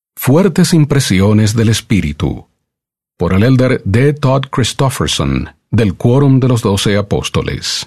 Fuertes impresiones del Espíritu, por el elder D. Todd Christofferson, del Quórum de los 12 Apóstoles.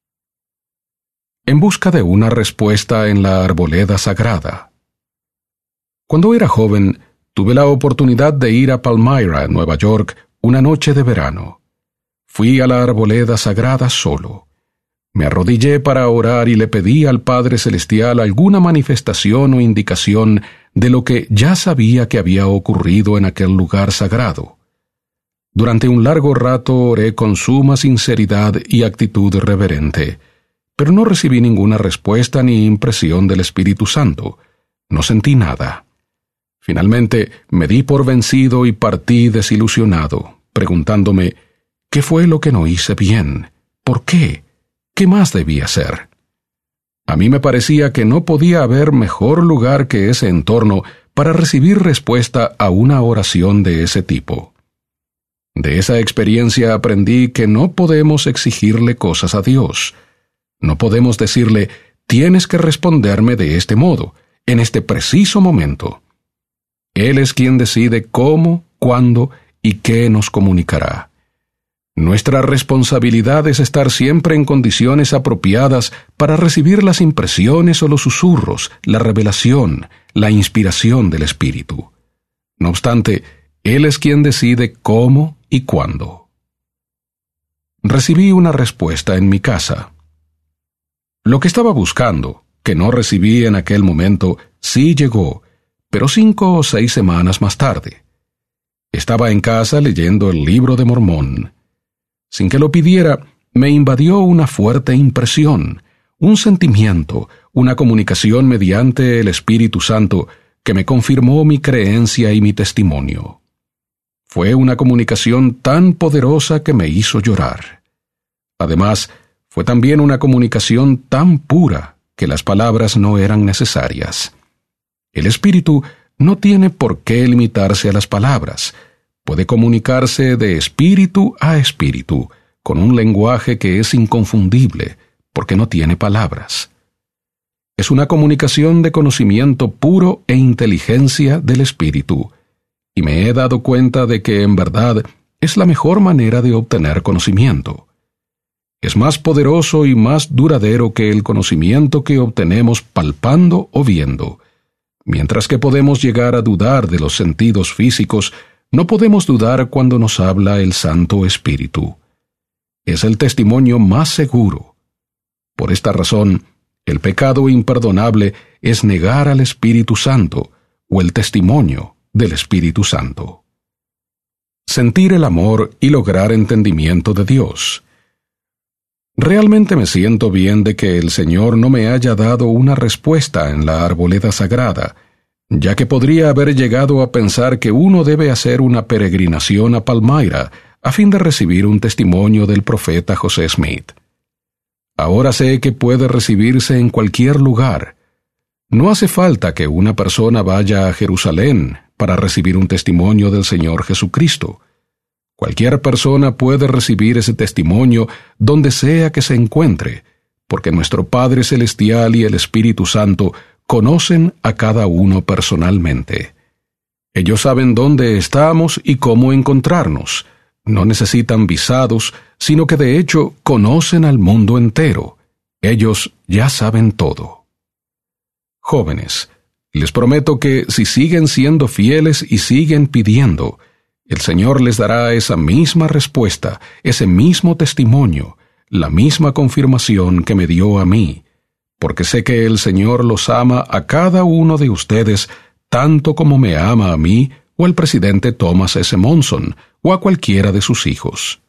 En busca de una respuesta en la arboleda sagrada. Cuando era joven, tuve la oportunidad de ir a Palmyra, Nueva York, una noche de verano. Fui a la arboleda sagrada solo. Me arrodillé para orar y le pedí al Padre Celestial alguna manifestación o indicación de lo que ya sabía que había ocurrido en aquel lugar sagrado. Durante un largo rato oré con suma sinceridad y actitud reverente, pero no recibí ninguna respuesta ni impresión del Espíritu Santo. No sentí nada. Finalmente me di por vencido y partí desilusionado, preguntándome, ¿qué fue lo que no hice bien? ¿Por qué? ¿Qué más debía hacer? A mí me parecía que no podía haber mejor lugar que ese entorno para recibir respuesta a una oración de ese tipo. De esa experiencia aprendí que no podemos exigirle cosas a Dios. No podemos decirle, tienes que responderme de este modo, en este preciso momento. Él es quien decide cómo, cuándo y qué nos comunicará. Nuestra responsabilidad es estar siempre en condiciones apropiadas para recibir las impresiones o los susurros, la revelación, la inspiración del Espíritu. No obstante, Él es quien decide cómo y cuándo. Recibí una respuesta en mi casa. Lo que estaba buscando, que no recibí en aquel momento, sí llegó, pero 5 o 6 semanas más tarde. Estaba en casa leyendo el Libro de Mormón. Sin que lo pidiera, me invadió una fuerte impresión, un sentimiento, una comunicación mediante el Espíritu Santo que me confirmó mi creencia y mi testimonio. Fue una comunicación tan poderosa que me hizo llorar. Además, fue también una comunicación tan pura que las palabras no eran necesarias. El Espíritu no tiene por qué limitarse a las palabras. Puede comunicarse de espíritu a espíritu, con un lenguaje que es inconfundible, porque no tiene palabras. Es una comunicación de conocimiento puro e inteligencia del Espíritu, y me he dado cuenta de que en verdad es la mejor manera de obtener conocimiento. Es más poderoso y más duradero que el conocimiento que obtenemos palpando o viendo. Mientras que podemos llegar a dudar de los sentidos físicos, no podemos dudar cuando nos habla el Santo Espíritu. Es el testimonio más seguro. Por esta razón, el pecado imperdonable es negar al Espíritu Santo o el testimonio del Espíritu Santo. Sentir el amor y lograr entendimiento de Dios. Realmente me siento bien de que el Señor no me haya dado una respuesta en la arboleda sagrada, ya que podría haber llegado a pensar que uno debe hacer una peregrinación a Palmyra a fin de recibir un testimonio del profeta José Smith. Ahora sé que puede recibirse en cualquier lugar. No hace falta que una persona vaya a Jerusalén para recibir un testimonio del Señor Jesucristo. Cualquier persona puede recibir ese testimonio donde sea que se encuentre, porque nuestro Padre Celestial y el Espíritu Santo conocen a cada uno personalmente. Ellos saben dónde estamos y cómo encontrarnos. No necesitan visados, sino que de hecho conocen al mundo entero. Ellos ya saben todo. Jóvenes, les prometo que si siguen siendo fieles y siguen pidiendo, el Señor les dará esa misma respuesta, ese mismo testimonio, la misma confirmación que me dio a mí, porque sé que el Señor los ama a cada uno de ustedes tanto como me ama a mí o al presidente Thomas S. Monson o a cualquiera de sus hijos.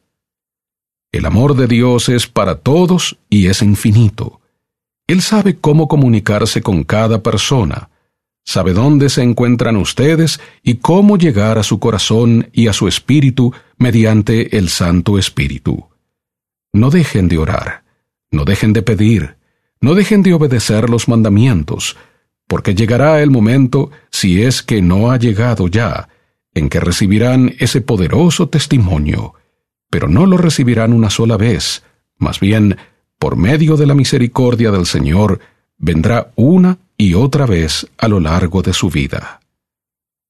El amor de Dios es para todos y es infinito. Él sabe cómo comunicarse con cada persona, sabe dónde se encuentran ustedes y cómo llegar a su corazón y a su espíritu mediante el Santo Espíritu. No dejen de orar, no dejen de pedir, no dejen de obedecer los mandamientos, porque llegará el momento, si es que no ha llegado ya, en que recibirán ese poderoso testimonio, pero no lo recibirán una sola vez, más bien, por medio de la misericordia del Señor, vendrá una y otra vez a lo largo de su vida.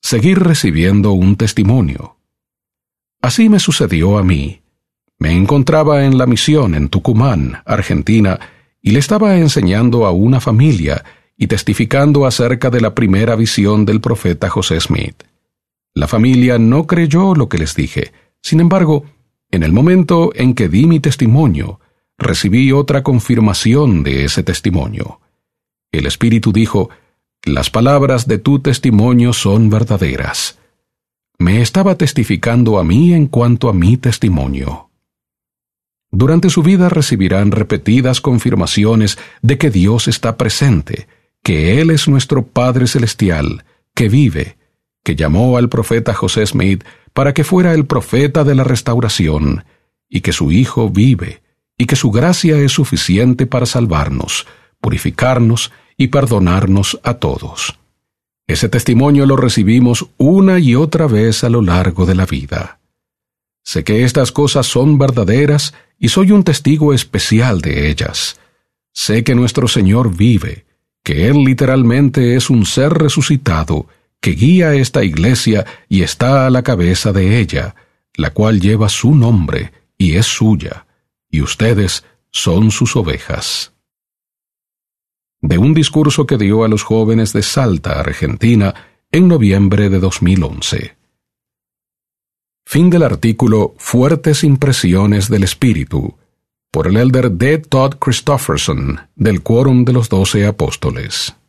seguir recibiendo un testimonio. Así me sucedió a mí. Me encontraba en la misión en Tucumán, Argentina, y le estaba enseñando a una familia y testificando acerca de la primera visión del profeta José Smith. La familia no creyó lo que les dije. Sin embargo, en el momento en que di mi testimonio, recibí otra confirmación de ese testimonio. El Espíritu dijo: «Las palabras de tu testimonio son verdaderas». Me estaba testificando a mí en cuanto a mi testimonio. Durante su vida recibirán repetidas confirmaciones de que Dios está presente, que Él es nuestro Padre Celestial, que vive, que llamó al profeta José Smith para que fuera el profeta de la restauración, y que su Hijo vive, y que su gracia es suficiente para salvarnos, purificarnos y perdonarnos a todos. Ese testimonio lo recibimos una y otra vez a lo largo de la vida. Sé que estas cosas son verdaderas y soy un testigo especial de ellas. Sé que nuestro Señor vive, que Él literalmente es un ser resucitado, que guía esta iglesia y está a la cabeza de ella, la cual lleva su nombre y es suya, y ustedes son sus ovejas. De un discurso que dio a los jóvenes de Salta, Argentina, en noviembre de 2011. Fin del artículo Fuertes impresiones del Espíritu, por el elder D. Todd Christofferson, del Quórum de los 12 Apóstoles.